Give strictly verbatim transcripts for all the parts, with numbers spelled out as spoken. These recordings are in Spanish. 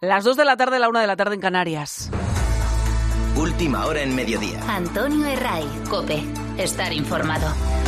Las dos de la tarde, la una de la tarde en Canarias. Última hora en mediodía. Antonio Herray, COPE. Estar informado.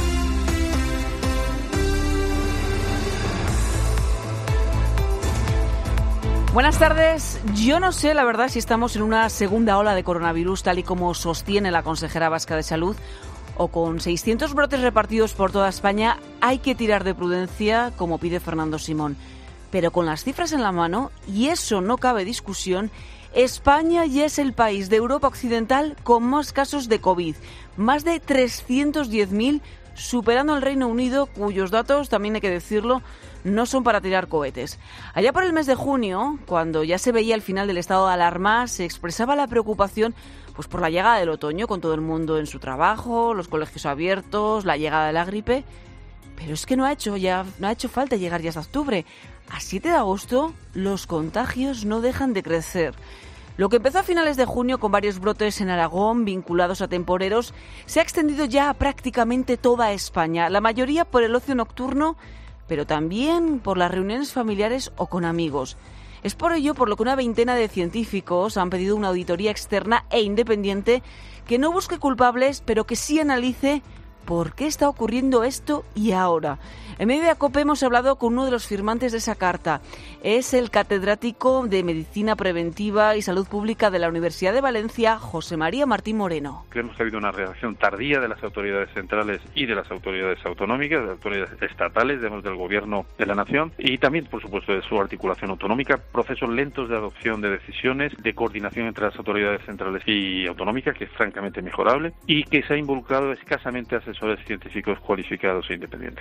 Buenas tardes. Yo no sé, la verdad, si estamos en una segunda ola de coronavirus, tal y como sostiene la consejera vasca de Salud, o con seiscientos brotes repartidos por toda España, hay que tirar de prudencia, como pide Fernando Simón. Pero con las cifras en la mano, y eso no cabe discusión, España ya es el país de Europa Occidental con más casos de COVID. Más de trescientos diez mil, superando al Reino Unido, cuyos datos, también hay que decirlo, no son para tirar cohetes. Allá por el mes de junio, cuando ya se veía el final del estado de alarma, se expresaba la preocupación pues por la llegada del otoño, con todo el mundo en su trabajo, los colegios abiertos, la llegada de la gripe. Pero es que no ha hecho ya no ha hecho falta llegar ya hasta octubre. A siete de agosto los contagios no dejan de crecer. Lo que empezó a finales de junio con varios brotes en Aragón vinculados a temporeros se ha extendido ya a prácticamente toda España, la mayoría por el ocio nocturno, pero también por las reuniones familiares o con amigos. Es por ello por lo que una veintena de científicos han pedido una auditoría externa e independiente que no busque culpables, pero que sí analice por qué está ocurriendo esto y ahora. En Mediodía COPE hemos hablado con uno de los firmantes de esa carta. Es el catedrático de Medicina Preventiva y Salud Pública de la Universidad de Valencia, José María Martín Moreno. Creemos que ha habido una reacción tardía de las autoridades centrales y de las autoridades autonómicas, de las autoridades estatales, digamos, del Gobierno de la Nación, y también, por supuesto, de su articulación autonómica, procesos lentos de adopción de decisiones, de coordinación entre las autoridades centrales y autonómicas, que es francamente mejorable, y que se ha involucrado escasamente asesores científicos cualificados e independientes.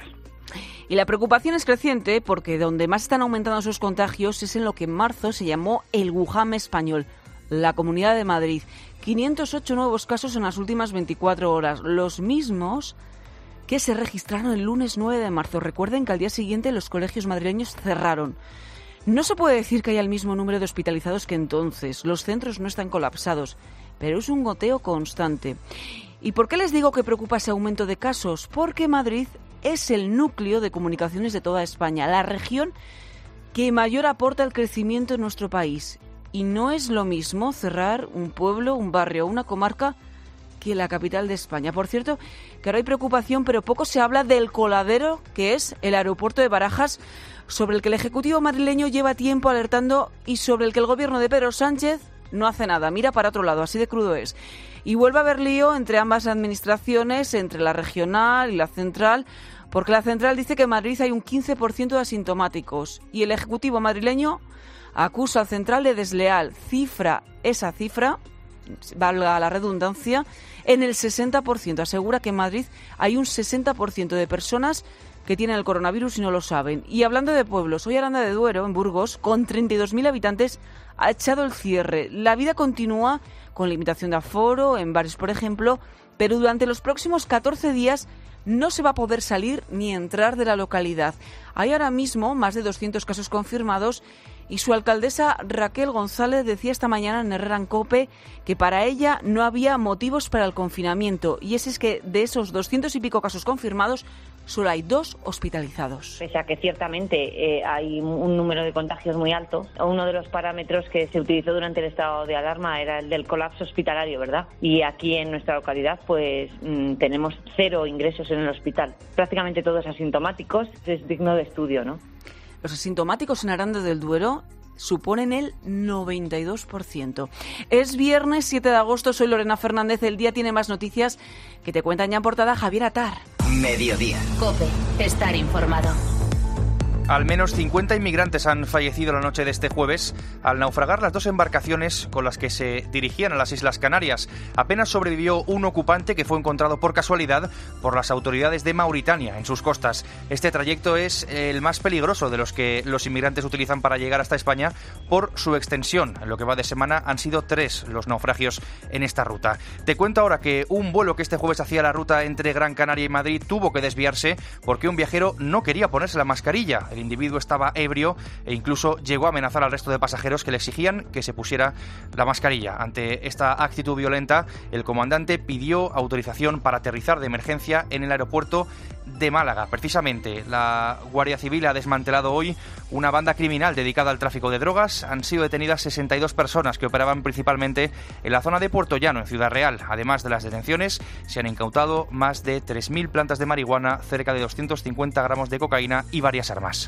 Y la preocupación es creciente porque donde más están aumentando sus contagios es en lo que en marzo se llamó el Wuhan español, la Comunidad de Madrid. quinientos ocho nuevos casos en las últimas veinticuatro horas, los mismos que se registraron el lunes nueve de marzo. Recuerden que al día siguiente los colegios madrileños cerraron. No se puede decir que haya el mismo número de hospitalizados que entonces. Los centros no están colapsados, pero es un goteo constante. ¿Y por qué les digo que preocupa ese aumento de casos? Porque Madrid es el núcleo de comunicaciones de toda España, la región que mayor aporta al crecimiento en nuestro país. Y no es lo mismo cerrar un pueblo, un barrio o una comarca que la capital de España. Por cierto, que ahora hay preocupación, pero poco se habla del coladero que es el aeropuerto de Barajas, sobre el que el Ejecutivo madrileño lleva tiempo alertando y sobre el que el gobierno de Pedro Sánchez no hace nada, mira para otro lado, así de crudo es. Y vuelve a haber lío entre ambas administraciones, entre la regional y la central, porque la central dice que en Madrid hay un quince por ciento de asintomáticos y el Ejecutivo madrileño acusa al central de desleal, cifra esa cifra, valga la redundancia, en el sesenta por ciento. Asegura que en Madrid hay un sesenta por ciento de personas que tienen el coronavirus y no lo saben. Y hablando de pueblos, hoy Aranda de Duero, en Burgos, con treinta y dos mil habitantes, ha echado el cierre. La vida continúa con limitación de aforo, en bares por ejemplo, pero durante los próximos catorce días no se va a poder salir ni entrar de la localidad. Hay ahora mismo más de doscientos casos confirmados y su alcaldesa Raquel González decía esta mañana en Herrera en COPE que para ella no había motivos para el confinamiento. Y ese es que de esos doscientos y pico casos confirmados, solo hay dos hospitalizados. Pese a que ciertamente eh, hay un número de contagios muy alto, uno de los parámetros que se utilizó durante el estado de alarma era el del colapso hospitalario, ¿verdad? Y aquí en nuestra localidad pues mmm, tenemos cero ingresos en el hospital. Prácticamente todos asintomáticos, es digno de estudio, ¿no? Los asintomáticos en Aranda del Duero suponen el noventa y dos por ciento. Es viernes siete de agosto, soy Lorena Fernández. El día tiene más noticias que te cuentan ya en portada Javier Atar. Mediodía. COPE. Estar informado. Al menos cincuenta inmigrantes han fallecido la noche de este jueves al naufragar las dos embarcaciones con las que se dirigían a las Islas Canarias. Apenas sobrevivió un ocupante que fue encontrado por casualidad por las autoridades de Mauritania en sus costas. Este trayecto es el más peligroso de los que los inmigrantes utilizan para llegar hasta España por su extensión. En lo que va de semana han sido tres los naufragios en esta ruta. Te cuento ahora que un vuelo que este jueves hacía la ruta entre Gran Canaria y Madrid tuvo que desviarse porque un viajero no quería ponerse la mascarilla. El individuo estaba ebrio e incluso llegó a amenazar al resto de pasajeros que le exigían que se pusiera la mascarilla. Ante esta actitud violenta, el comandante pidió autorización para aterrizar de emergencia en el aeropuerto de Málaga. Precisamente, la Guardia Civil ha desmantelado hoy una banda criminal dedicada al tráfico de drogas. Han sido detenidas sesenta y dos personas que operaban principalmente en la zona de Puerto Llano, en Ciudad Real. Además de las detenciones, se han incautado más de tres mil plantas de marihuana, cerca de doscientos cincuenta gramos de cocaína y varias armas.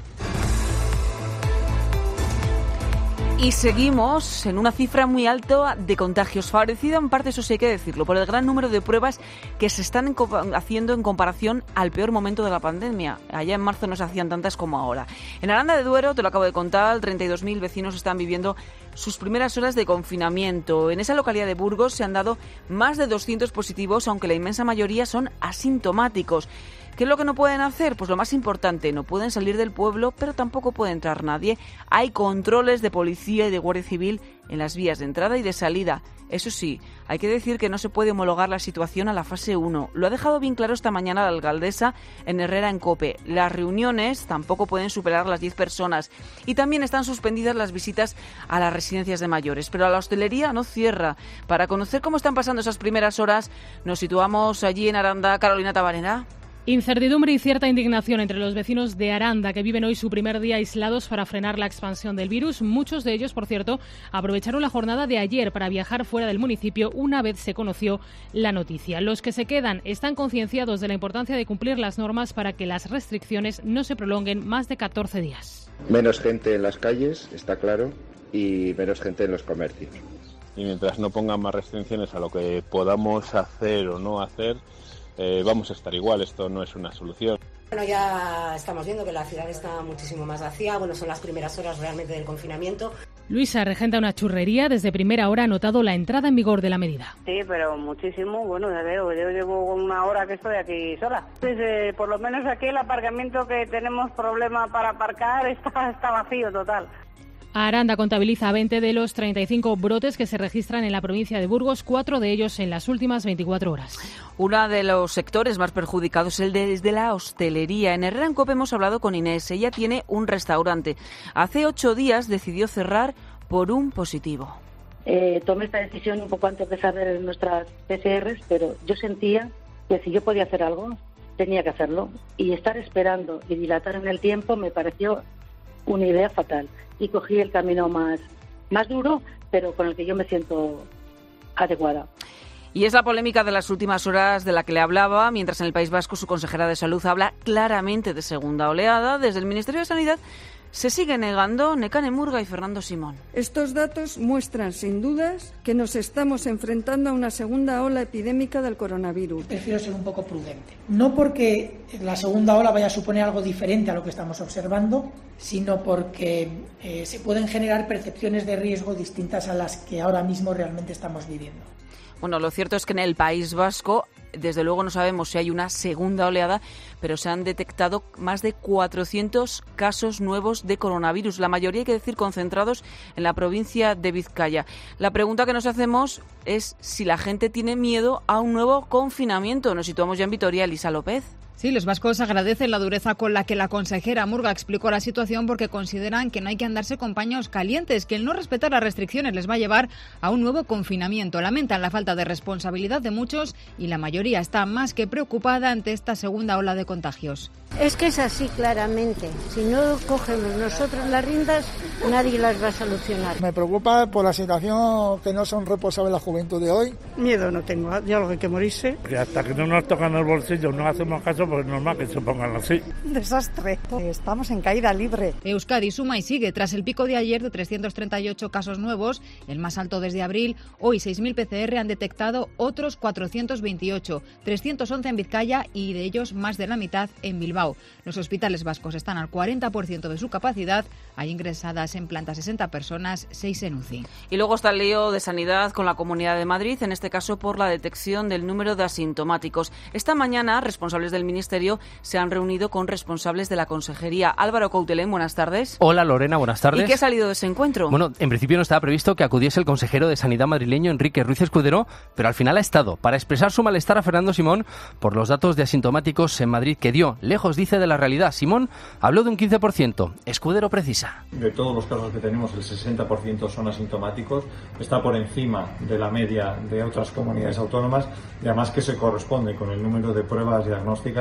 Y seguimos en una cifra muy alta de contagios, favorecida en parte, eso sí hay que decirlo, por el gran número de pruebas que se están en haciendo en comparación al peor momento de la pandemia. Allá en marzo no se hacían tantas como ahora. En Aranda de Duero, te lo acabo de contar, treinta y dos mil vecinos están viviendo sus primeras horas de confinamiento. En esa localidad de Burgos se han dado más de doscientos positivos, aunque la inmensa mayoría son asintomáticos. ¿Qué es lo que no pueden hacer? Pues lo más importante, no pueden salir del pueblo, pero tampoco puede entrar nadie. Hay controles de policía y de guardia civil en las vías de entrada y de salida. Eso sí, hay que decir que no se puede homologar la situación a la fase uno. Lo ha dejado bien claro esta mañana la alcaldesa en Herrera en COPE. Las reuniones tampoco pueden superar las diez personas y también están suspendidas las visitas a las residencias de mayores. Pero la hostelería no cierra. Para conocer cómo están pasando esas primeras horas, nos situamos allí en Aranda. Carolina Tabarena. Incertidumbre y cierta indignación entre los vecinos de Aranda, que viven hoy su primer día aislados para frenar la expansión del virus. Muchos de ellos, por cierto, aprovecharon la jornada de ayer para viajar fuera del municipio una vez se conoció la noticia. Los que se quedan están concienciados de la importancia de cumplir las normas para que las restricciones no se prolonguen más de catorce días. Menos gente en las calles, está claro, y menos gente en los comercios. Y mientras no pongan más restricciones a lo que podamos hacer o no hacer, Eh, vamos a estar igual, esto no es una solución. Bueno, ya estamos viendo que la ciudad está muchísimo más vacía, bueno, son las primeras horas realmente del confinamiento. Luisa regenta una churrería, desde primera hora ha notado la entrada en vigor de la medida. Sí, pero muchísimo, bueno, ya veo, yo llevo una hora que estoy aquí sola. Pues, eh, por lo menos aquí el aparcamiento que tenemos problema para aparcar está, está vacío total. Aranda contabiliza veinte de los treinta y cinco brotes que se registran en la provincia de Burgos, cuatro de ellos en las últimas veinticuatro horas. Uno de los sectores más perjudicados es el de, es de la hostelería. En Herrera en COPE hemos hablado con Inés. Ella tiene un restaurante. Hace ocho días decidió cerrar por un positivo. Eh, tomé esta decisión un poco antes de cerrar nuestras P C Rs, pero yo sentía que si yo podía hacer algo, tenía que hacerlo. Y estar esperando y dilatar en el tiempo me pareció una idea fatal. Y cogí el camino más, más duro, pero con el que yo me siento adecuada. Y es la polémica de las últimas horas de la que le hablaba, mientras en el País Vasco su consejera de Salud habla claramente de segunda oleada. Desde el Ministerio de Sanidad se sigue negando Nekane Murga y Fernando Simón. Estos datos muestran sin dudas que nos estamos enfrentando a una segunda ola epidémica del coronavirus. Prefiero ser un poco prudente. No porque la segunda ola vaya a suponer algo diferente a lo que estamos observando, sino porque eh, se pueden generar percepciones de riesgo distintas a las que ahora mismo realmente estamos viviendo. Bueno, lo cierto es que en el País Vasco, desde luego no sabemos si hay una segunda oleada, pero se han detectado más de cuatrocientos casos nuevos de coronavirus, la mayoría, hay que decir, concentrados en la provincia de Vizcaya. La pregunta que nos hacemos es si la gente tiene miedo a un nuevo confinamiento. Nos situamos ya en Vitoria. Elisa López. Sí, los vascos agradecen la dureza con la que la consejera Murga explicó la situación porque consideran que no hay que andarse con paños calientes, que el no respetar las restricciones les va a llevar a un nuevo confinamiento. Lamentan la falta de responsabilidad de muchos y la mayoría está más que preocupada ante esta segunda ola de contagios. Es que es así, claramente. Si no cogemos nosotros las riendas, nadie las va a solucionar. Me preocupa por la situación que no son responsables la juventud de hoy. Miedo no tengo, ya lo que hay que morirse. Que hasta que no nos tocan el bolsillo no hacemos caso, pues es normal que se pongan así. Un desastre. Estamos en caída libre. Euskadi suma y sigue. Tras el pico de ayer de trescientos treinta y ocho casos nuevos, el más alto desde abril, hoy seis mil P C R han detectado otros cuatrocientos veintiocho, trescientos once en Vizcaya y de ellos más de la mitad en Bilbao. Los hospitales vascos están al cuarenta por ciento de su capacidad. Hay ingresadas en planta sesenta personas, seis en U C I. Y luego está el lío de sanidad con la Comunidad de Madrid, en este caso por la detección del número de asintomáticos. Esta mañana, responsables del Ministerio se han reunido con responsables de la Consejería. Álvaro Coutelén, buenas tardes. Hola Lorena, buenas tardes. ¿Y qué ha salido de ese encuentro? Bueno, en principio no estaba previsto que acudiese el consejero de Sanidad madrileño, Enrique Ruiz Escudero, pero al final ha estado para expresar su malestar a Fernando Simón por los datos de asintomáticos en Madrid que dio. Lejos, dice, de la realidad. Simón habló de un quince por ciento. Escudero precisa. De todos los casos que tenemos, el sesenta por ciento son asintomáticos. Está por encima de la media de otras comunidades autónomas y además que se corresponde con el número de pruebas diagnósticas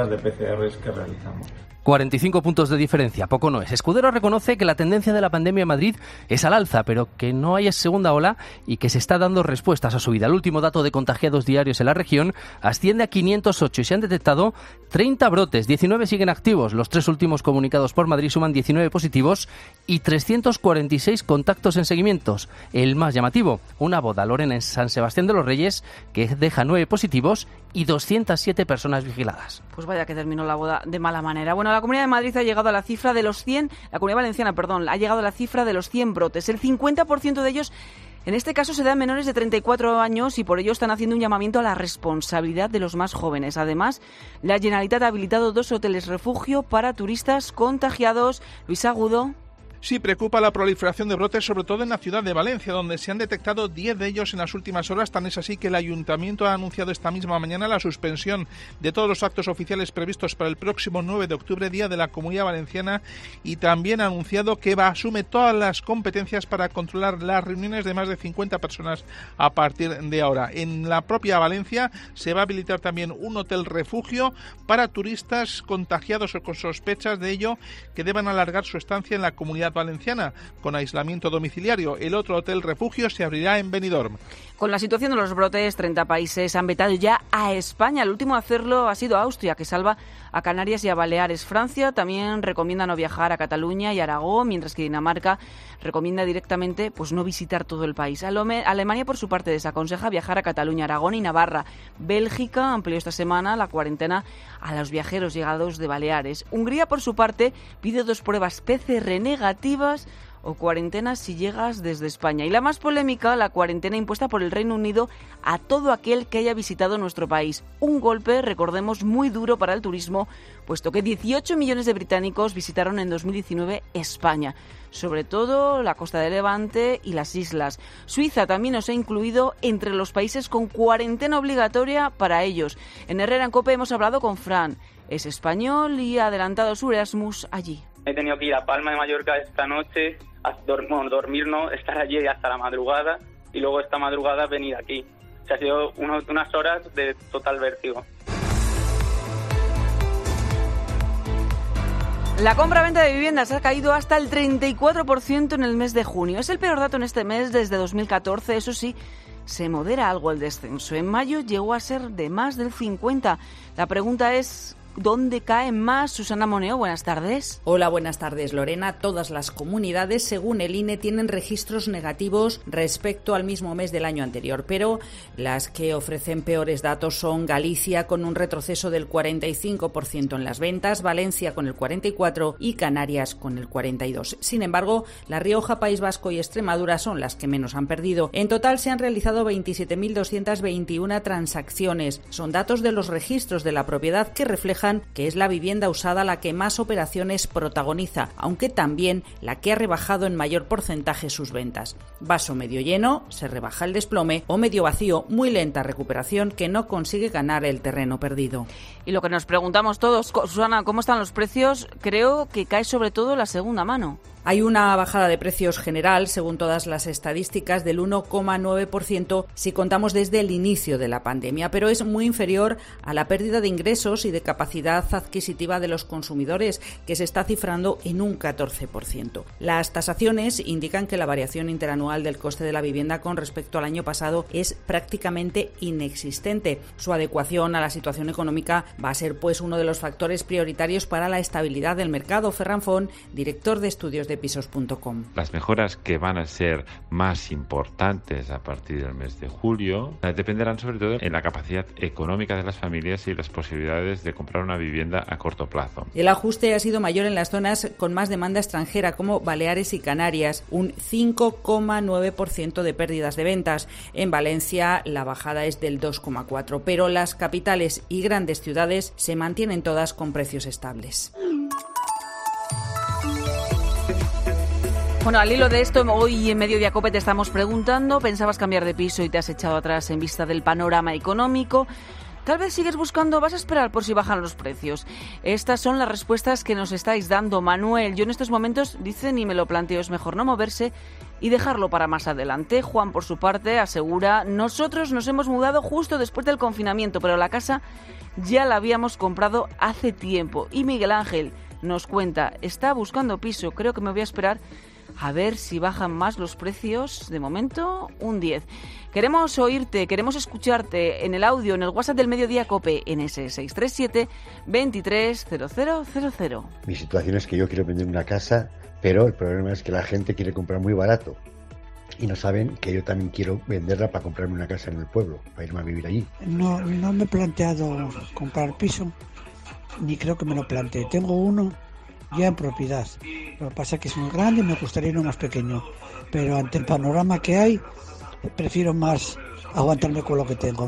pruebas de P C Rs que realizamos. cuarenta y cinco puntos de diferencia, poco no es. Escudero reconoce que la tendencia de la pandemia en Madrid es al alza, pero que no hay segunda ola y que se está dando respuestas a su vida. El último dato de contagiados diarios en la región asciende a quinientos ocho y se han detectado treinta brotes, diecinueve siguen activos. Los tres últimos comunicados por Madrid suman diecinueve positivos y trescientos cuarenta y seis contactos en seguimientos. El más llamativo, una boda, Lorena, en San Sebastián de los Reyes, que deja nueve positivos y doscientas siete personas vigiladas. Pues vaya que terminó la boda de mala manera. Bueno, la Comunidad de Madrid ha llegado a la cifra de los cien, la Comunidad Valenciana, perdón, ha llegado a la cifra de los cien brotes. El cincuenta por ciento de ellos, en este caso, se dan menores de treinta y cuatro años y por ello están haciendo un llamamiento a la responsabilidad de los más jóvenes. Además, la Generalitat ha habilitado dos hoteles refugio para turistas contagiados. Luis Agudo. Sí, preocupa la proliferación de brotes, sobre todo en la ciudad de Valencia, donde se han detectado diez de ellos en las últimas horas. Tan es así que el Ayuntamiento ha anunciado esta misma mañana la suspensión de todos los actos oficiales previstos para el próximo nueve de octubre, Día de la Comunidad Valenciana, y también ha anunciado que va asume todas las competencias para controlar las reuniones de más de cincuenta personas a partir de ahora. En la propia Valencia se va a habilitar también un hotel refugio para turistas contagiados o con sospechas de ello que deban alargar su estancia en la Comunidad Valenciana con aislamiento domiciliario. El otro hotel refugio se abrirá en Benidorm. Con la situación de los brotes, treinta países han vetado ya a España. El último a hacerlo ha sido Austria, que salva a Canarias y a Baleares. Francia también recomienda no viajar a Cataluña y Aragón, mientras que Dinamarca recomienda directamente pues no visitar todo el país. Alemania, por su parte, desaconseja viajar a Cataluña, Aragón y Navarra. Bélgica amplió esta semana la cuarentena a los viajeros llegados de Baleares. Hungría, por su parte, pide dos pruebas P C R negativas o cuarentena si llegas desde España. Y la más polémica, la cuarentena impuesta por el Reino Unido a todo aquel que haya visitado nuestro país. Un golpe, recordemos, muy duro para el turismo, puesto que dieciocho millones de británicos visitaron en dos mil diecinueve España, sobre todo la costa de Levante y las islas. Suiza también nos ha incluido entre los países con cuarentena obligatoria para ellos. En Herrera en COPE hemos hablado con Fran. Es español y ha adelantado su Erasmus allí. He tenido que ir a Palma de Mallorca esta noche, a dormir, dormir no, estar allí hasta la madrugada y luego esta madrugada venir aquí. O sea, ha sido unos, unas horas de total vértigo. La compra-venta de viviendas ha caído hasta el treinta y cuatro por ciento en el mes de junio. Es el peor dato en este mes desde dos mil catorce, eso sí. Se modera algo el descenso. En mayo llegó a ser de más del cincuenta por ciento. La pregunta es, ¿dónde caen más? Susana Moneo, buenas tardes. Hola, buenas tardes, Lorena. Todas las comunidades, según el I N E, tienen registros negativos respecto al mismo mes del año anterior, pero las que ofrecen peores datos son Galicia, con un retroceso del cuarenta y cinco por ciento en las ventas, Valencia con el cuarenta y cuatro por ciento y Canarias con el cuarenta y dos por ciento. Sin embargo, La Rioja, País Vasco y Extremadura son las que menos han perdido. En total se han realizado veintisiete mil doscientas veintiuna transacciones. Son datos de los registros de la propiedad que reflejan que es la vivienda usada la que más operaciones protagoniza, aunque también la que ha rebajado en mayor porcentaje sus ventas. Vaso medio lleno, se rebaja el desplome, o medio vacío, muy lenta recuperación que no consigue ganar el terreno perdido. Y lo que nos preguntamos todos, Susana, ¿cómo están los precios? Creo que cae sobre todo la segunda mano. Hay una bajada de precios general, según todas las estadísticas, del uno coma nueve por ciento si contamos desde el inicio de la pandemia, pero es muy inferior a la pérdida de ingresos y de capacidad adquisitiva de los consumidores, que se está cifrando en un catorce por ciento. Las tasaciones indican que la variación interanual del coste de la vivienda con respecto al año pasado es prácticamente inexistente. Su adecuación a la situación económica va a ser pues uno de los factores prioritarios para la estabilidad del mercado. Ferran Font, director de estudios de pisos punto com. Las mejoras que van a ser más importantes a partir del mes de julio dependerán sobre todo en la capacidad económica de las familias y las posibilidades de comprar una vivienda a corto plazo. El ajuste ha sido mayor en las zonas con más demanda extranjera, como Baleares y Canarias, un cinco coma nueve por ciento de pérdidas de ventas. En Valencia la bajada es del dos coma cuatro por ciento, pero las capitales y grandes ciudades se mantienen todas con precios estables. Bueno, al hilo de esto, hoy en Mediodía COPE te estamos preguntando, ¿pensabas cambiar de piso y te has echado atrás en vista del panorama económico? Tal vez sigues buscando, vas a esperar por si bajan los precios. Estas son las respuestas que nos estáis dando. Manuel, yo en estos momentos, dice, ni me lo planteo, es mejor no moverse y dejarlo para más adelante. Juan, por su parte, asegura, nosotros nos hemos mudado justo después del confinamiento, pero la casa ya la habíamos comprado hace tiempo. Y Miguel Ángel nos cuenta, está buscando piso, creo que me voy a esperar a ver si bajan más los precios. De momento, un diez. Queremos oírte, queremos escucharte en el audio, en el WhatsApp del Mediodía COPE, en ese seis tres siete, veintitrés, cero cero cero cero. Mi situación es que yo quiero vender una casa, pero el problema es que la gente quiere comprar muy barato. Y no saben que yo también quiero venderla para comprarme una casa en el pueblo, para irme a vivir allí. No, no me he planteado comprar piso, ni creo que me lo plantee. Tengo uno ya en propiedad. Lo que pasa es que es muy grande y me gustaría uno más pequeño. Pero ante el panorama que hay, prefiero más aguantarme con lo que tengo.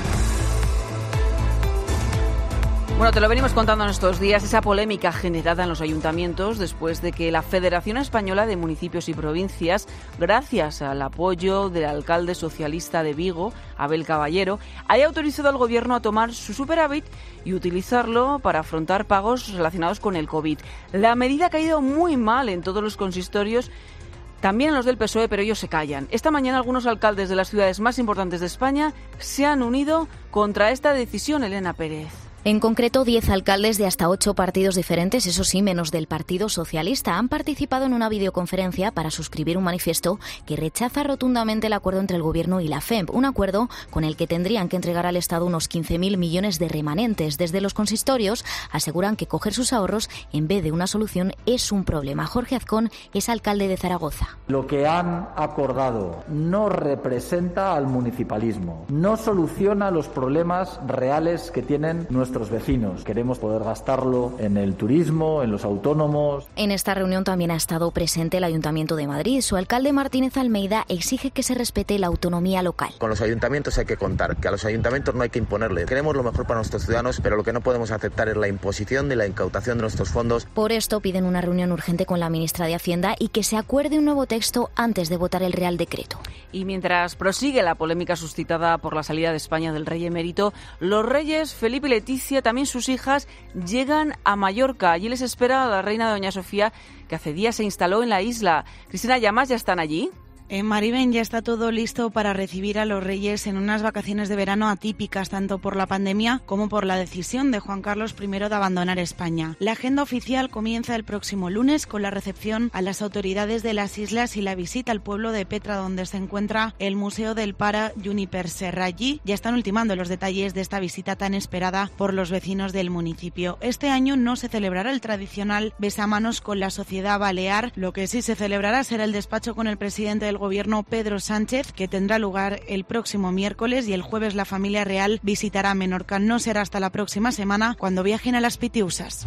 Bueno, te lo venimos contando en estos días, esa polémica generada en los ayuntamientos después de que la Federación Española de Municipios y Provincias, gracias al apoyo del alcalde socialista de Vigo, Abel Caballero, haya autorizado al gobierno a tomar su superávit y utilizarlo para afrontar pagos relacionados con el COVID. La medida ha caído muy mal en todos los consistorios, también en los del P S O E, pero ellos se callan. Esta mañana algunos alcaldes de las ciudades más importantes de España se han unido contra esta decisión, Elena Pérez. En concreto, diez alcaldes de hasta ocho partidos diferentes, eso sí, menos del Partido Socialista, han participado en una videoconferencia para suscribir un manifiesto que rechaza rotundamente el acuerdo entre el Gobierno y la F E M P, un acuerdo con el que tendrían que entregar al Estado unos quince mil millones de remanentes. Desde los consistorios aseguran que coger sus ahorros en vez de una solución es un problema. Jorge Azcón es alcalde de Zaragoza. Lo que han acordado no representa al municipalismo, no soluciona los problemas reales que tienen nuestros nuestros vecinos. Queremos poder gastarlo en el turismo, en los autónomos. En esta reunión también ha estado presente el Ayuntamiento de Madrid. Su alcalde Martínez Almeida exige que se respete la autonomía local. Con los ayuntamientos hay que contar, que a los ayuntamientos no hay que imponerle. Queremos lo mejor para nuestros ciudadanos, pero lo que no podemos aceptar es la imposición ni la incautación de nuestros fondos. Por esto piden una reunión urgente con la ministra de Hacienda y que se acuerde un nuevo texto antes de votar el Real Decreto. Y mientras prosigue la polémica suscitada por la salida de España del rey emérito, los reyes Felipe y Leticia, también sus hijas, llegan a Mallorca. Allí les espera la reina doña Sofía, que hace días se instaló en la isla. Cristina Llamas, ¿ya están allí? En Maribén ya está todo listo para recibir a los reyes en unas vacaciones de verano atípicas, tanto por la pandemia como por la decisión de Juan Carlos primero de abandonar España. La agenda oficial comienza el próximo lunes con la recepción a las autoridades de las islas y la visita al pueblo de Petra, donde se encuentra el Museo del Para Juniper Serra. Allí ya están ultimando los detalles de esta visita tan esperada por los vecinos del municipio. Este año no se celebrará el tradicional besamanos con la sociedad balear. Lo que sí se celebrará será el despacho con el presidente del Gobierno, Pedro Sánchez, que tendrá lugar el próximo miércoles, y el jueves la familia real visitará Menorca. No será hasta la próxima semana, cuando viajen a las Pitiusas.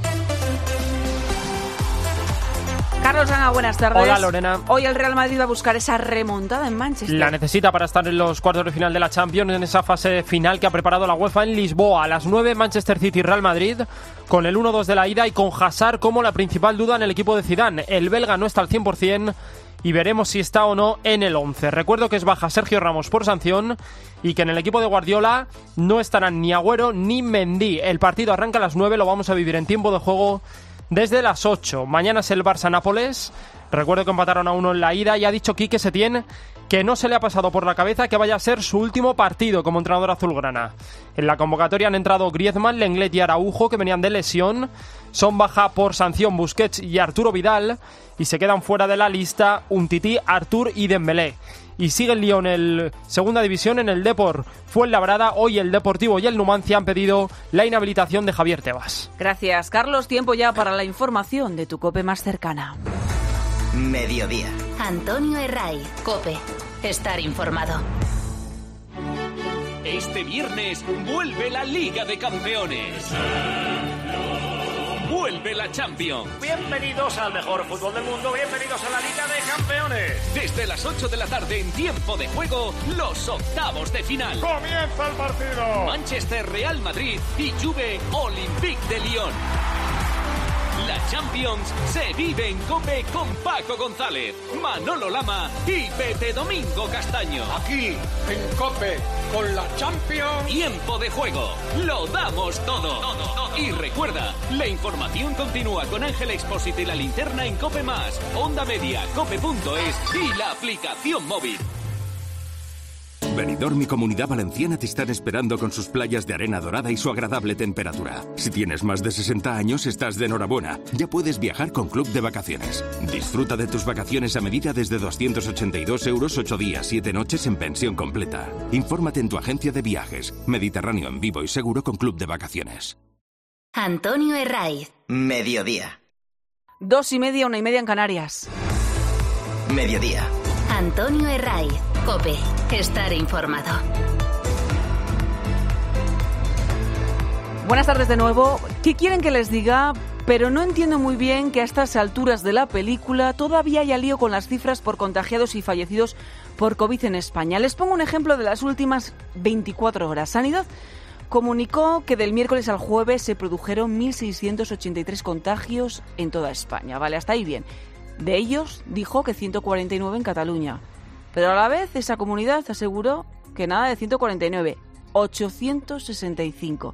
Carlos Langa, buenas tardes. Hola, Lorena. Hoy el Real Madrid va a buscar esa remontada en Manchester. La necesita para estar en los cuartos de final de la Champions, en esa fase final que ha preparado la UEFA en Lisboa. A las nueve, Manchester City Real Madrid, con el uno dos de la ida y con Hazard como la principal duda en el equipo de Zidane. El belga no está al cien por ciento y veremos si está o no en el once. Recuerdo que es baja Sergio Ramos por sanción y que en el equipo de Guardiola no estarán ni Agüero ni Mendy. El partido arranca a las nueve, lo vamos a vivir en tiempo de juego desde las ocho. Mañana es el Barça-Nápoles. Recuerdo que empataron a uno en la ida y ha dicho Quique Setién que no se le ha pasado por la cabeza que vaya a ser su último partido como entrenador azulgrana. En la convocatoria han entrado Griezmann, Lenglet y Araujo, que venían de lesión. Son baja por sanción Busquets y Arturo Vidal, y se quedan fuera de la lista Umtiti, Artur y Dembélé. Y sigue el Lyon en segunda división en el Depor Fuenlabrada. Hoy el Deportivo y el Numancia han pedido la inhabilitación de Javier Tebas. Gracias, Carlos. Tiempo ya para la información de tu COPE más cercana. Mediodía. Antonio Herray, COPE. Estar informado. Este viernes vuelve la Liga de Campeones. Vuelve la Champions. Bienvenidos al mejor fútbol del mundo. Bienvenidos a la Liga de Campeones. Desde las ocho de la tarde en tiempo de juego, los octavos de final. Comienza el partido. Manchester Real Madrid y Juve Olympique de Lyon. La Champions se vive en COPE con Paco González, Manolo Lama y Pepe Domingo Castaño. Aquí, en COPE, con la Champions. Tiempo de juego. Lo damos todo. todo, todo. Y recuerda, la información continúa con Ángel Expósito y la linterna en COPE Más, Onda Media, cope punto es y la aplicación móvil. Benidorm y Comunidad Valenciana te están esperando con sus playas de arena dorada y su agradable temperatura. Si tienes más de sesenta años, estás de enhorabuena. Ya puedes viajar con Club de Vacaciones. Disfruta de tus vacaciones a medida desde doscientos ochenta y dos euros, ocho días, siete noches en pensión completa. Infórmate en tu agencia de viajes. Mediterráneo en vivo y seguro con Club de Vacaciones. Antonio Herraiz. Mediodía. Dos y media, una y media en Canarias. Mediodía. Antonio Herraiz. COPE. Estar informado. Buenas tardes de nuevo. ¿Qué quieren que les diga? Pero no entiendo muy bien que a estas alturas de la película todavía haya lío con las cifras por contagiados y fallecidos por COVID en España. Les pongo un ejemplo de las últimas veinticuatro horas. Sanidad comunicó que del miércoles al jueves se produjeron mil seiscientos ochenta y tres contagios en toda España. Vale, hasta ahí bien. De ellos dijo que ciento cuarenta y nueve en Cataluña. Pero a la vez esa comunidad aseguró que nada de ciento cuarenta y nueve, ochocientos sesenta y cinco.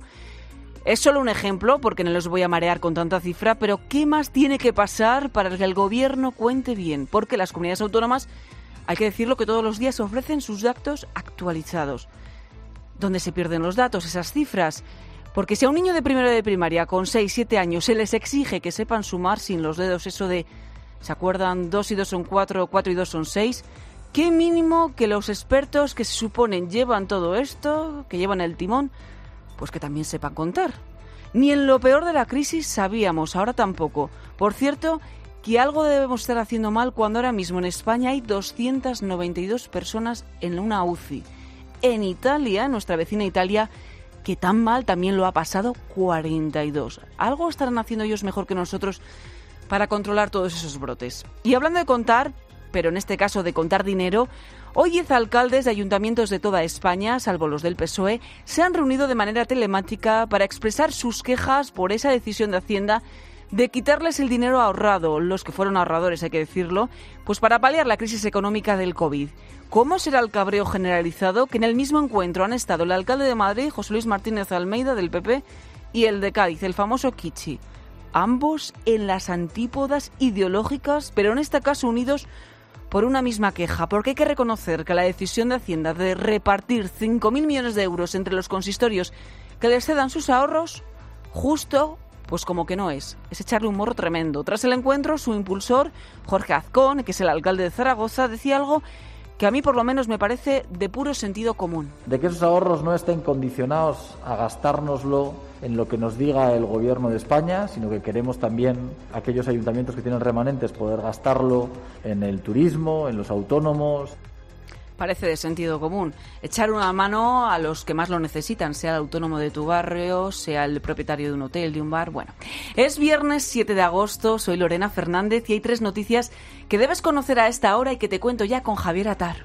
Es solo un ejemplo porque no los voy a marear con tanta cifra, pero ¿qué más tiene que pasar para que el gobierno cuente bien? Porque las comunidades autónomas, hay que decirlo, que todos los días ofrecen sus datos actualizados. ¿Dónde se pierden los datos, esas cifras? Porque si a un niño de primero de primaria con seis, siete años se les exige que sepan sumar sin los dedos, eso de, ¿se acuerdan? dos y dos son cuatro, cuatro y dos son seis. ¿Qué mínimo que los expertos que se suponen llevan todo esto, que llevan el timón, pues que también sepan contar? Ni en lo peor de la crisis sabíamos, ahora tampoco. Por cierto, que algo debemos estar haciendo mal cuando ahora mismo en España hay doscientas noventa y dos personas en una U C I. En Italia, nuestra vecina Italia, que tan mal también lo ha pasado, cuarenta y dos. Algo estarán haciendo ellos mejor que nosotros para controlar todos esos brotes. Y hablando de contar, pero en este caso de contar dinero, hoy diez alcaldes de ayuntamientos de toda España, salvo los del P S O E, se han reunido de manera telemática para expresar sus quejas por esa decisión de Hacienda de quitarles el dinero ahorrado, los que fueron ahorradores, hay que decirlo, pues para paliar la crisis económica del COVID. ¿Cómo será el cabreo generalizado? Que en el mismo encuentro han estado el alcalde de Madrid, José Luis Martínez Almeida, del P P, y el de Cádiz, el famoso Kichi. Ambos en las antípodas ideológicas, pero en este caso unidos por una misma queja, porque hay que reconocer que la decisión de Hacienda de repartir cinco mil millones de euros entre los consistorios que les cedan sus ahorros, justo, pues como que no es. Es echarle un morro tremendo. Tras el encuentro, su impulsor, Jorge Azcón, que es el alcalde de Zaragoza, decía algo que a mí por lo menos me parece de puro sentido común. De que esos ahorros no estén condicionados a gastárnoslo en lo que nos diga el Gobierno de España, sino que queremos también aquellos ayuntamientos que tienen remanentes poder gastarlo en el turismo, en los autónomos. Parece de sentido común. Echar una mano a los que más lo necesitan, sea el autónomo de tu barrio, sea el propietario de un hotel, de un bar. Bueno, es viernes siete de agosto, soy Lorena Fernández y hay tres noticias que debes conocer a esta hora y que te cuento ya con Javier Atar.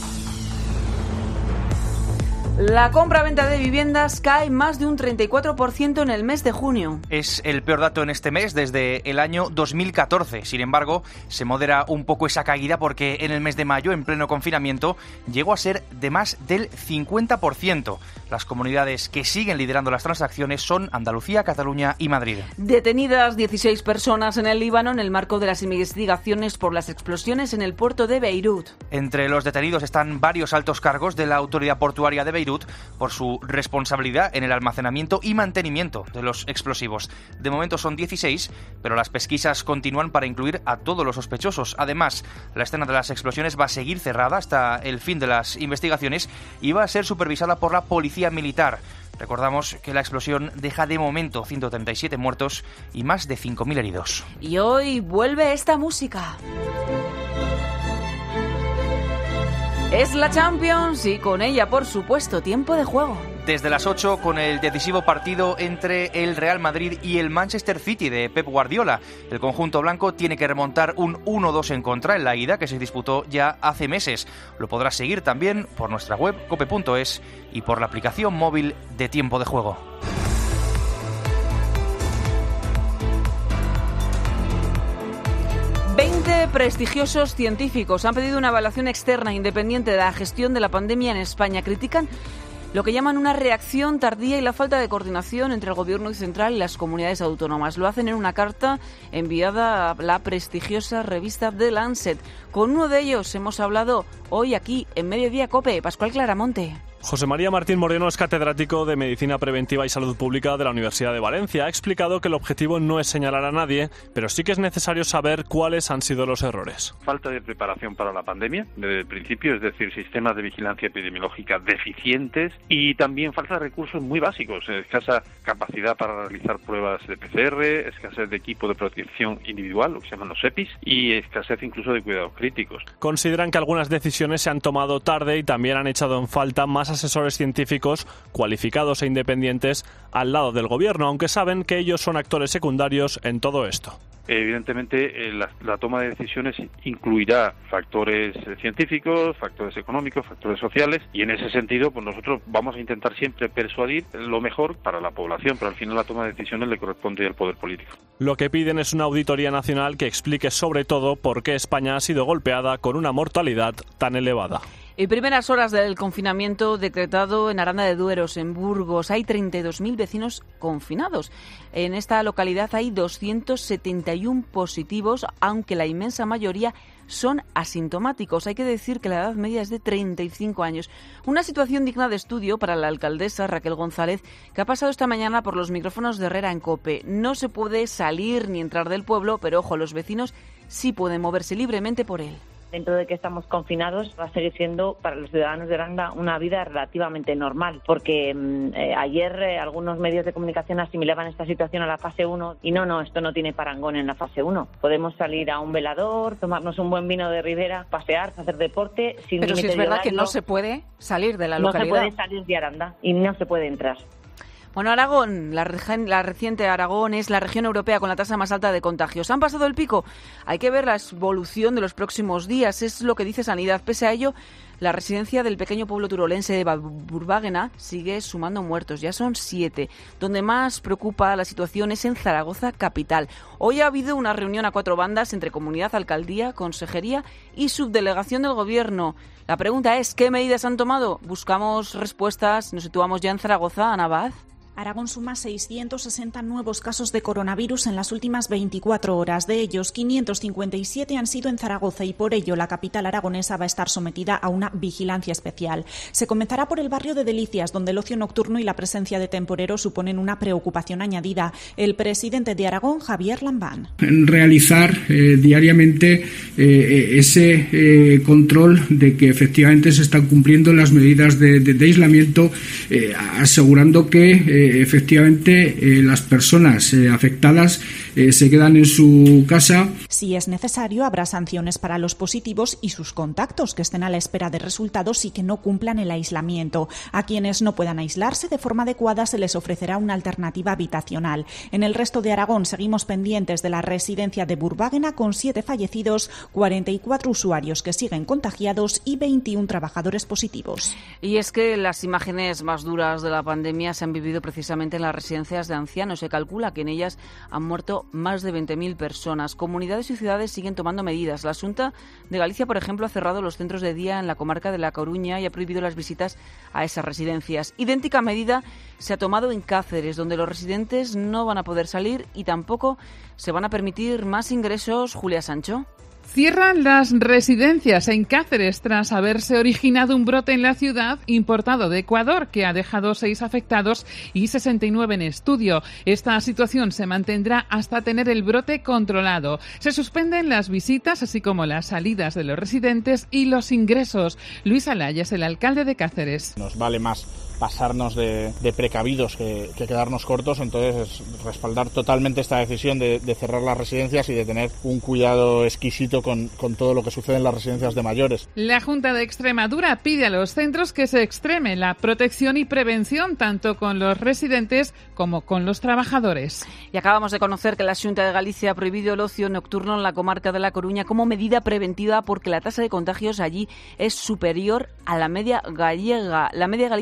La compra-venta de viviendas cae más de un treinta y cuatro por ciento en el mes de junio. Es el peor dato en este mes desde el año dos mil catorce. Sin embargo, se modera un poco esa caída porque en el mes de mayo, en pleno confinamiento, llegó a ser de más del cincuenta por ciento. Las comunidades que siguen liderando las transacciones son Andalucía, Cataluña y Madrid. Detenidas dieciséis personas en el Líbano en el marco de las investigaciones por las explosiones en el puerto de Beirut. Entre los detenidos están varios altos cargos de la autoridad portuaria de Beirut por su responsabilidad en el almacenamiento y mantenimiento de los explosivos. De momento son dieciséis, pero las pesquisas continúan para incluir a todos los sospechosos. Además, la escena de las explosiones va a seguir cerrada hasta el fin de las investigaciones y va a ser supervisada por la policía militar. Recordamos que la explosión deja de momento ciento treinta y siete muertos y más de cinco mil heridos. Y hoy vuelve esta música. Es la Champions y con ella, por supuesto, tiempo de juego. Desde las ocho con el decisivo partido entre el Real Madrid y el Manchester City de Pep Guardiola. El conjunto blanco tiene que remontar un uno dos en contra en la ida que se disputó ya hace meses. Lo podrás seguir también por nuestra web cope punto es y por la aplicación móvil de Tiempo de Juego. prestigiosos científicos han pedido una evaluación externa independiente de la gestión de la pandemia en España. Critican lo que llaman una reacción tardía y la falta de coordinación entre el Gobierno central y las comunidades autónomas. Lo hacen en una carta enviada a la prestigiosa revista The Lancet. Con uno de ellos hemos hablado hoy aquí en Mediodía COPE. Pascual Claramonte. José María Martín Moreno es catedrático de Medicina Preventiva y Salud Pública de la Universidad de Valencia. Ha explicado que el objetivo no es señalar a nadie, pero sí que es necesario saber cuáles han sido los errores. Falta de preparación para la pandemia desde el principio, es decir, sistemas de vigilancia epidemiológica deficientes y también falta de recursos muy básicos, escasa capacidad para realizar pruebas de P C R, escasez de equipo de protección individual, lo que se llaman los E P Is, y escasez incluso de cuidados críticos. Consideran que algunas decisiones se han tomado tarde y también han echado en falta más asesores científicos cualificados e independientes al lado del gobierno, aunque saben que ellos son actores secundarios en todo esto. Evidentemente, eh, la, la toma de decisiones incluirá factores eh, científicos, factores económicos, factores sociales, y en ese sentido, pues nosotros vamos a intentar siempre persuadir lo mejor para la población, pero al final la toma de decisiones le corresponde al poder político. Lo que piden es una auditoría nacional que explique sobre todo por qué España ha sido golpeada con una mortalidad tan elevada. En primeras horas del confinamiento decretado en Aranda de Dueros, en Burgos, hay treinta y dos mil vecinos confinados. En esta localidad hay doscientos setenta y uno positivos, aunque la inmensa mayoría son asintomáticos. Hay que decir que la edad media es de treinta y cinco años. Una situación digna de estudio para la alcaldesa Raquel González, que ha pasado esta mañana por los micrófonos de Herrera en COPE. No se puede salir ni entrar del pueblo, pero ojo, los vecinos sí pueden moverse libremente por él. Dentro de que estamos confinados, va a seguir siendo para los ciudadanos de Aranda una vida relativamente normal, porque eh, ayer eh, algunos medios de comunicación asimilaban esta situación a la fase uno y no, no, esto no tiene parangón en la fase uno. Podemos salir a un velador, tomarnos un buen vino de ribera, pasear, hacer deporte sin límite de horario. Pero si es verdad que no se puede salir de la no localidad. No se puede salir de Aranda y no se puede entrar. Bueno, Aragón, la, regen, la reciente Aragón es la región europea con la tasa más alta de contagios. ¿Han pasado el pico? Hay que ver la evolución de los próximos días, es lo que dice Sanidad. Pese a ello, la residencia del pequeño pueblo turolense de Burbáguena sigue sumando muertos, ya son siete. Donde más preocupa la situación es en Zaragoza capital. Hoy ha habido una reunión a cuatro bandas entre comunidad, alcaldía, consejería y subdelegación del gobierno. La pregunta es, ¿qué medidas han tomado? Buscamos respuestas, nos situamos ya en Zaragoza, Ana Baz. Aragón suma seiscientos sesenta nuevos casos de coronavirus en las últimas veinticuatro horas. De ellos, quinientos cincuenta y siete han sido en Zaragoza y por ello la capital aragonesa va a estar sometida a una vigilancia especial. Se comenzará por el barrio de Delicias, donde el ocio nocturno y la presencia de temporeros suponen una preocupación añadida. El presidente de Aragón, Javier Lambán. Realizar eh, diariamente eh, ese eh, control de que efectivamente se están cumpliendo las medidas de, de, de aislamiento, eh, asegurando que eh, efectivamente eh, las personas eh, afectadas eh, se quedan en su casa. Si es necesario, habrá sanciones para los positivos y sus contactos que estén a la espera de resultados y que no cumplan el aislamiento. A quienes no puedan aislarse de forma adecuada se les ofrecerá una alternativa habitacional. En el resto de Aragón seguimos pendientes de la residencia de Burbáguena con siete fallecidos, cuarenta y cuatro usuarios que siguen contagiados y veintiún trabajadores positivos. Y es que las imágenes más duras de la pandemia se han vivido precisamente en las residencias de ancianos. Se calcula que en ellas han muerto más de veinte mil personas. Comunidades y ciudades siguen tomando medidas. La Xunta de Galicia, por ejemplo, ha cerrado los centros de día en la comarca de La Coruña y ha prohibido las visitas a esas residencias. Idéntica medida se ha tomado en Cáceres, donde los residentes no van a poder salir y tampoco se van a permitir más ingresos. Julia Sancho. Cierran las residencias en Cáceres tras haberse originado un brote en la ciudad importado de Ecuador que ha dejado seis afectados y sesenta y nueve en estudio. Esta situación se mantendrá hasta tener el brote controlado. Se suspenden las visitas así como las salidas de los residentes y los ingresos. Luis Alaya es el alcalde de Cáceres. Nos vale más pasarnos de, de precavidos que, que quedarnos cortos, entonces es respaldar totalmente esta decisión de, de cerrar las residencias y de tener un cuidado exquisito con, con todo lo que sucede en las residencias de mayores. La Junta de Extremadura pide a los centros que se extreme la protección y prevención tanto con los residentes como con los trabajadores. Y acabamos de conocer que la Xunta de Galicia ha prohibido el ocio nocturno en la comarca de La Coruña como medida preventiva porque la tasa de contagios allí es superior a la media gallega. La media de Galicia ahora mismo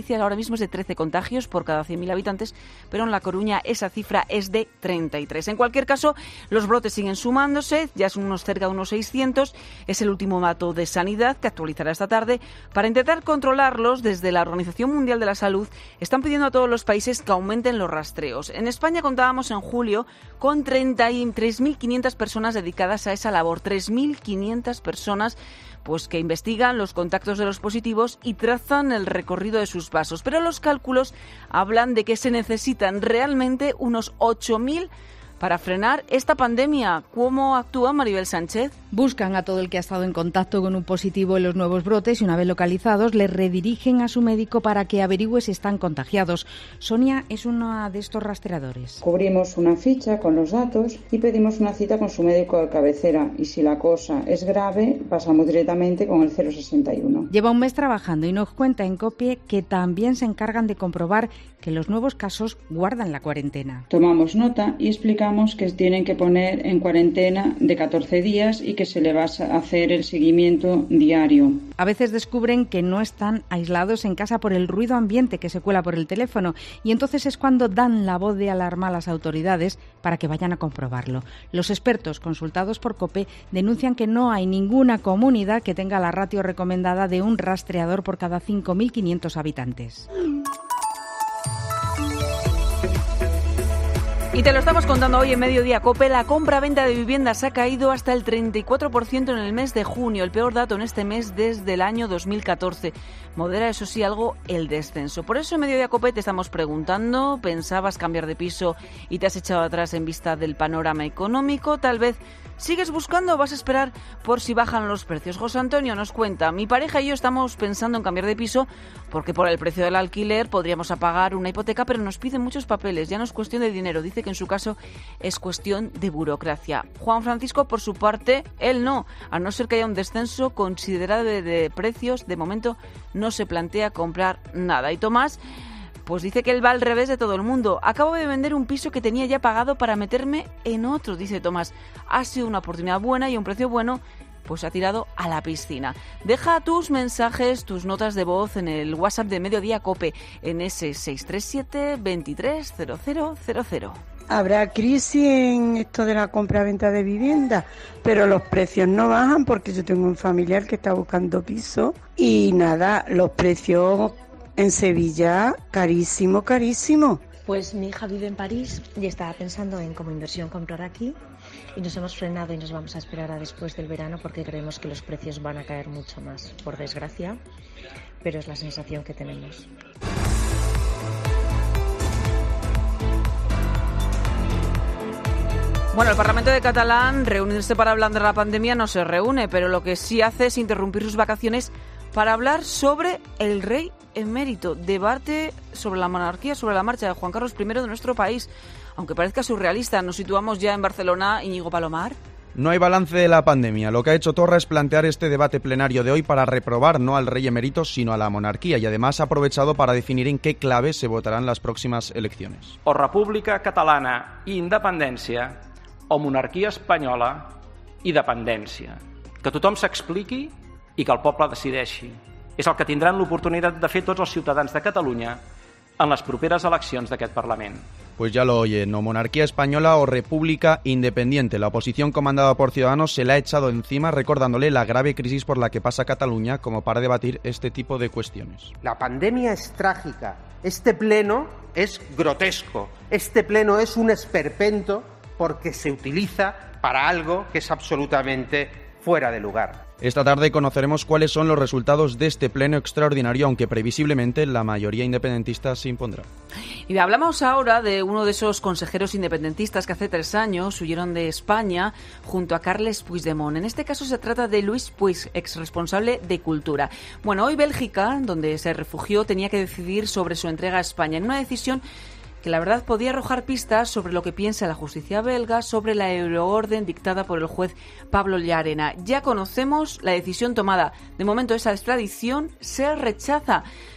mismo es de trece contagios por cada cien mil habitantes, pero en La Coruña esa cifra es de treinta y tres. En cualquier caso, los brotes siguen sumándose, ya son unos cerca de unos seiscientos. Es el último dato de Sanidad que actualizará esta tarde. Para intentar controlarlos, desde la Organización Mundial de la Salud están pidiendo a todos los países que aumenten los rastreos. En España contábamos en julio con treinta y tres mil quinientas personas dedicadas a esa labor, tres mil quinientas personas pues que investigan los contactos de los positivos y trazan el recorrido de sus pasos. Pero los cálculos hablan de que se necesitan realmente unos ocho mil para frenar esta pandemia. ¿Cómo actúa Maribel Sánchez? Buscan a todo el que ha estado en contacto con un positivo en los nuevos brotes y una vez localizados les redirigen a su médico para que averigüe si están contagiados. Sonia es una de estos rastreadores. Cubrimos una ficha con los datos y pedimos una cita con su médico de cabecera y si la cosa es grave pasamos directamente con el cero sesenta y uno. Lleva un mes trabajando y nos cuenta en COPE que también se encargan de comprobar que los nuevos casos guardan la cuarentena. Tomamos nota y explicamos que tienen que poner en cuarentena de catorce días y que se le va a hacer el seguimiento diario. A veces descubren que no están aislados en casa por el ruido ambiente que se cuela por el teléfono y entonces es cuando dan la voz de alarma a las autoridades para que vayan a comprobarlo. Los expertos consultados por COPE denuncian que no hay ninguna comunidad que tenga la ratio recomendada de un rastreador por cada cinco mil quinientos habitantes. Y te lo estamos contando hoy en Mediodía Cope, la compra-venta de viviendas ha caído hasta el treinta y cuatro por ciento en el mes de junio, el peor dato en este mes desde el año dos mil catorce. Modera, eso sí, algo el descenso. Por eso en Mediodía Cope te estamos preguntando, ¿pensabas cambiar de piso y te has echado atrás en vista del panorama económico? Tal vez ¿sigues buscando o vas a esperar por si bajan los precios? José Antonio nos cuenta, mi pareja y yo estamos pensando en cambiar de piso porque por el precio del alquiler podríamos pagar una hipoteca, pero nos piden muchos papeles, ya no es cuestión de dinero, dice que en su caso es cuestión de burocracia. Juan Francisco, por su parte, él no, a no ser que haya un descenso considerable de precios, de momento no se plantea comprar nada. Y Tomás, pues dice que él va al revés de todo el mundo. Acabo de vender un piso que tenía ya pagado para meterme en otro, dice Tomás. Ha sido una oportunidad buena y a un precio bueno, pues se ha tirado a la piscina. Deja tus mensajes, tus notas de voz en el WhatsApp de Mediodía Cope en ese seis tres siete, veintitrés, cero cero cero cero. Habrá crisis en esto de la compra-venta de vivienda, pero los precios no bajan porque yo tengo un familiar que está buscando piso y nada, los precios en Sevilla, carísimo, carísimo. Pues mi hija vive en París y estaba pensando en como inversión comprar aquí y nos hemos frenado y nos vamos a esperar a después del verano porque creemos que los precios van a caer mucho más, por desgracia, pero es la sensación que tenemos. Bueno, el Parlamento de Catalán, reunirse para hablar de la pandemia no se reúne, pero lo que sí hace es interrumpir sus vacaciones para hablar sobre el rey emérito. Debate sobre la monarquía, sobre la marcha de Juan Carlos primero de nuestro país. Aunque parezca surrealista, nos situamos ya en Barcelona. Íñigo Palomar. No hay balance de la pandemia. Lo que ha hecho Torra es plantear este debate plenario de hoy para reprobar no al rey emérito, sino a la monarquía, y además ha aprovechado para definir en qué clave se votarán las próximas elecciones. O República Catalana i independència, o monarquia espanyola i dependència. Que tothom s'expliqui i que el poble decideixi. És el que tindran l'oportunitat de fer tots els ciutadans de Catalunya en les properes eleccions d'aquest Parlament. Pues ya lo oyen, o monarquía española o república independiente. La oposición comandada por Ciudadanos se la ha echado encima recordándole la grave crisis por la que pasa Cataluña como para debatir este tipo de cuestiones. La pandemia es trágica, este pleno es grotesco, este pleno es un esperpento porque se utiliza para algo que es absolutamente fuera de lugar. Esta tarde conoceremos cuáles son los resultados de este pleno extraordinario, aunque previsiblemente la mayoría independentista se impondrá. Y hablamos ahora de uno de esos consejeros independentistas que hace tres años huyeron de España junto a Carles Puigdemont. En este caso se trata de Luis Puig, exresponsable de Cultura. Bueno, hoy Bélgica, donde se refugió, tenía que decidir sobre su entrega a España en una decisión que la verdad podía arrojar pistas sobre lo que piensa la justicia belga sobre la euroorden dictada por el juez Pablo Llarena. Ya conocemos la decisión tomada. De momento esa extradición se rechaza.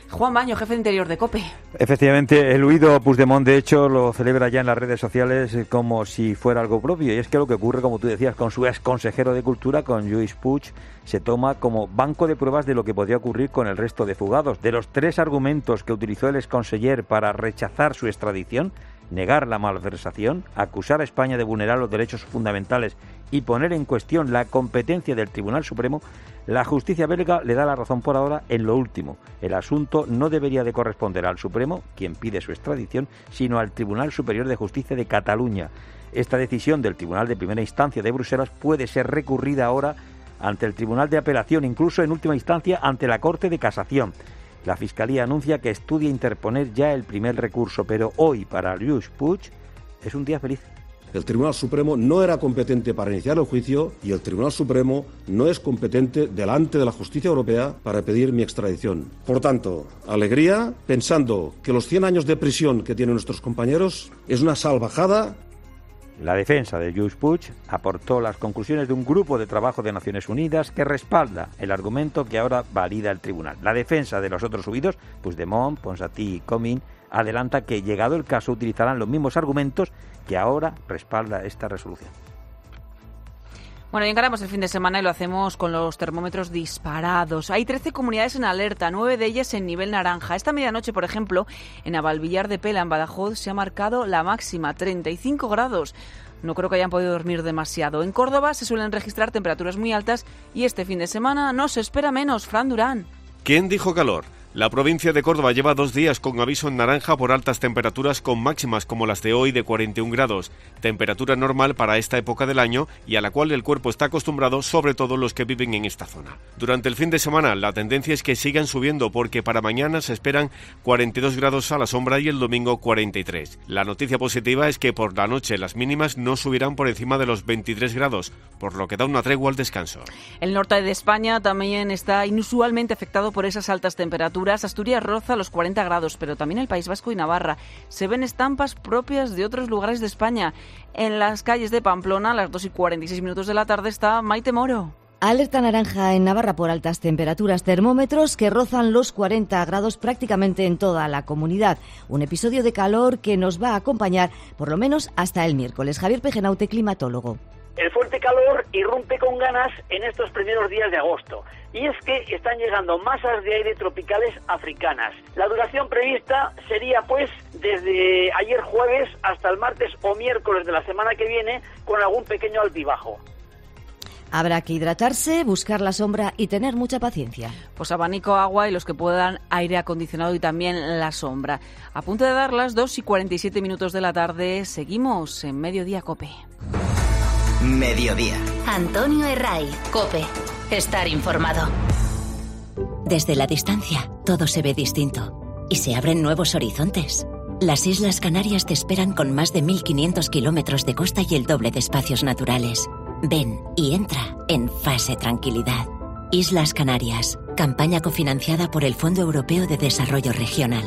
Juan Baño, jefe de Interior de COPE. Efectivamente, el huido Puigdemont, de hecho, lo celebra ya en las redes sociales como si fuera algo propio. Y es que lo que ocurre, como tú decías, con su ex consejero de Cultura, con Lluís Puig, se toma como banco de pruebas de lo que podría ocurrir con el resto de fugados. De los tres argumentos que utilizó el exconseller para rechazar su extradición, negar la malversación, acusar a España de vulnerar los derechos fundamentales y poner en cuestión la competencia del Tribunal Supremo, la justicia belga le da la razón por ahora en lo último. El asunto no debería de corresponder al Supremo, quien pide su extradición, sino al Tribunal Superior de Justicia de Cataluña. Esta decisión del Tribunal de Primera Instancia de Bruselas puede ser recurrida ahora ante el Tribunal de Apelación, incluso en última instancia ante la Corte de Casación. La Fiscalía anuncia que estudia interponer ya el primer recurso, pero hoy para Lluís Puig es un día feliz. El Tribunal Supremo no era competente para iniciar el juicio y el Tribunal Supremo no es competente delante de la justicia europea para pedir mi extradición. Por tanto, alegría pensando que los cien años de prisión que tienen nuestros compañeros es una salvajada. La defensa de Lluís Puig aportó las conclusiones de un grupo de trabajo de Naciones Unidas que respalda el argumento que ahora valida el tribunal. La defensa de los otros huidos, Puigdemont, Ponsatí y Comín, adelanta que, llegado el caso, utilizarán los mismos argumentos que ahora respalda esta resolución. Bueno, y encaramos el fin de semana y lo hacemos con los termómetros disparados. Hay trece comunidades en alerta, nueve de ellas en nivel naranja. Esta medianoche, por ejemplo, en Avalvillar de Pela, en Badajoz, se ha marcado la máxima, treinta y cinco grados. No creo que hayan podido dormir demasiado. En Córdoba se suelen registrar temperaturas muy altas y este fin de semana no se espera menos. Fran Durán. ¿Quién dijo calor? La provincia de Córdoba lleva dos días con aviso en naranja por altas temperaturas con máximas como las de hoy de cuarenta y un grados, temperatura normal para esta época del año y a la cual el cuerpo está acostumbrado, sobre todo los que viven en esta zona. Durante el fin de semana la tendencia es que sigan subiendo porque para mañana se esperan cuarenta y dos grados a la sombra y el domingo cuarenta y tres. La noticia positiva es que por la noche las mínimas no subirán por encima de los veintitrés grados, por lo que da una tregua al descanso. El norte de España también está inusualmente afectado por esas altas temperaturas. Asturias roza los cuarenta grados, pero también el País Vasco y Navarra. Se ven estampas propias de otros lugares de España. En las calles de Pamplona, a las dos y cuarenta y seis minutos de la tarde, está Maite Moro. Alerta naranja en Navarra por altas temperaturas, termómetros que rozan los cuarenta grados prácticamente en toda la comunidad. Un episodio de calor que nos va a acompañar por lo menos hasta el miércoles. Javier Pejenaute, climatólogo. El fuerte calor irrumpe con ganas en estos primeros días de agosto. Y es que están llegando masas de aire tropicales africanas. La duración prevista sería pues desde ayer jueves hasta el martes o miércoles de la semana que viene, con algún pequeño altibajo. Habrá que hidratarse, buscar la sombra y tener mucha paciencia. Pues abanico, agua y los que puedan aire acondicionado y también la sombra. A punto de dar las dos y cuarenta y siete minutos de la tarde, seguimos en Mediodía COPE. Mediodía. Antonio Herray, COPE. Estar informado. Desde la distancia, todo se ve distinto y se abren nuevos horizontes. Las Islas Canarias te esperan con más de mil quinientos kilómetros de costa y el doble de espacios naturales. Ven y entra en fase tranquilidad. Islas Canarias, campaña cofinanciada por el Fondo Europeo de Desarrollo Regional.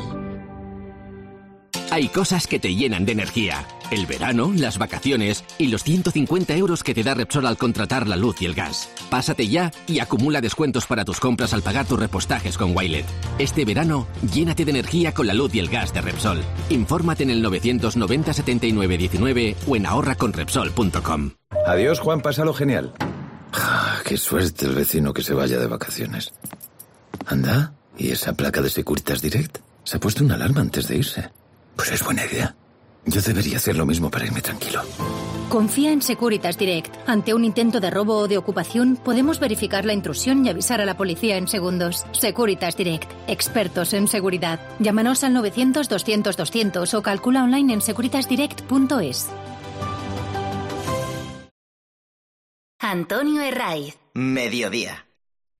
Hay cosas que te llenan de energía. El verano, las vacaciones y los ciento cincuenta euros que te da Repsol al contratar la luz y el gas. Pásate ya y acumula descuentos para tus compras al pagar tus repostajes con Wilet. Este verano, llénate de energía con la luz y el gas de Repsol. Infórmate en el novecientos noventa setenta y nueve diecinueve o en ahorra con repsol punto com. Adiós, Juan, pásalo genial. Qué suerte el vecino que se vaya de vacaciones. Anda, ¿y esa placa de Securitas Direct? Se ha puesto una alarma antes de irse. Pues es buena idea. Yo debería hacer lo mismo para irme tranquilo. Confía en Securitas Direct. Ante un intento de robo o de ocupación, podemos verificar la intrusión y avisar a la policía en segundos. Securitas Direct. Expertos en seguridad. Llámanos al novecientos doscientos doscientos o calcula online en securitas direct punto es. Antonio Herraiz. Mediodía.